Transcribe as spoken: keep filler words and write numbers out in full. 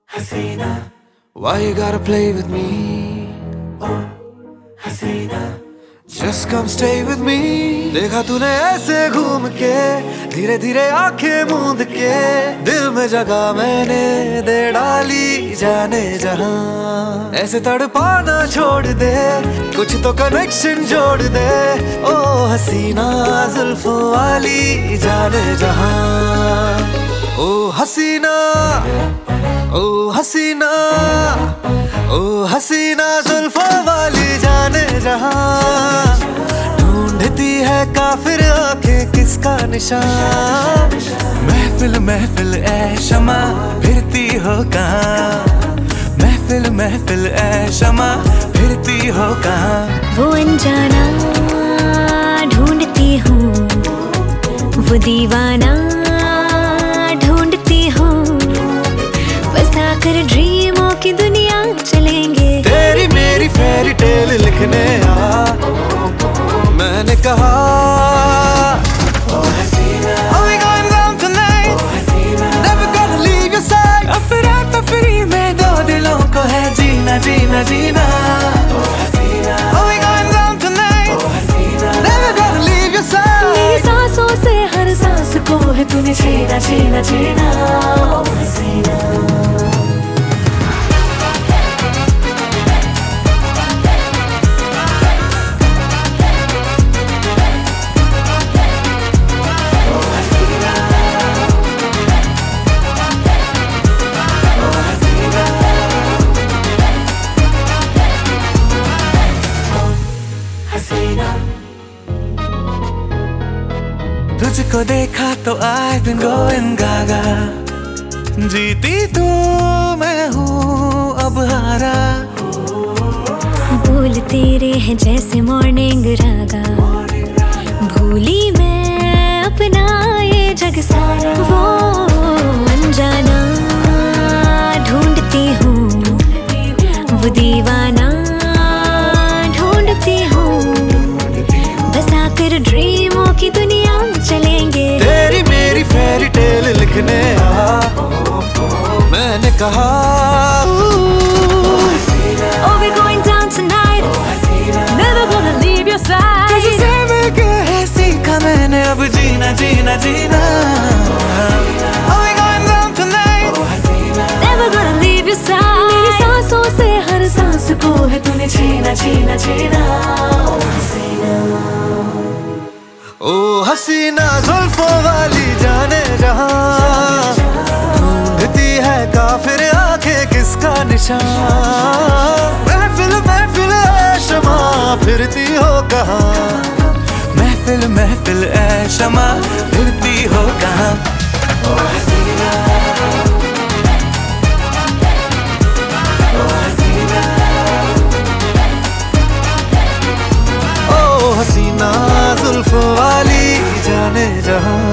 Hasina, why you gotta play with me? oh Hasina, Just come stay with me. देखा तूने ऐसे घूम के धीरे धीरे आंखें मूंद के दिल में जगह मैंने दे डाली जाने जहां। ऐसे तड़पाना छोड़ दे, कुछ तो कनेक्शन जोड़ दे। ओ हसीना जुल्फों वाली जाने जहां। ओ हसीना, ओ हसीना, ओ हसीना जुल्फों वाली जाने जहां। ढूंढती है काफिर आंखें किसका निशान। महफिल महफिल ऐ शमा फिरती हो कहाँ। महफिल महफिल ऐ शमा फिरती हो कहाँ। वो अनजाना ढूंढती हूँ, वो दीवाना ढूंढती हूँ। बसा कर ड्रीमों की दुनिया चलेंगे। तेरी मेरी फेरी टेल लिखने आ, मैंने कहा oh Hasina, Are we going down tonight? oh Hasina, never gonna leave your side। अफरा तफरी में दो दिलों को है जीना जीना जीना। oh Hasina, Are we going down tonight? oh Hasina, never gonna leave your मेरी side। सांसों से हर सांस को है तूने छीना छीना छीना। oh Hasina, तुझको देखा तो I've been going gaga। जीती तू मैं हूँ अब हारा। बोल तेरे हैं जैसे मॉर्निंग रागा। भूली मैं अपना ये जग सारा। वो अनजाना ढूंढती हूँ, वो दीवाना ढूंढती हूँ। बसा कर ड्रीमों की दुनिया चलेंगे। तेरी मेरी फेरी टेल लिखने आ, मैंने कहा Oh, we're going down tonight, never gonna leave your side। तुझसे मिलके है सीखा मैंने अब जीना जीना जीना। Are we going down tonight? never gonna leave your side। मेरी सांसों से हर सांस को है तूने छीना छीना छीना। ओ हसीना जुल्फों वाली जाने जहां। ढूंढती है काफिर आंखें किसका निशान। महफिल महफिल ऐ शमा फिरती हो कहाँ। महफिल महफिल ऐ शमा फिरती हो कहाँ। oh Hasina, oh Hasina, ओ हसीना जुल्फों वाली जाने जहां।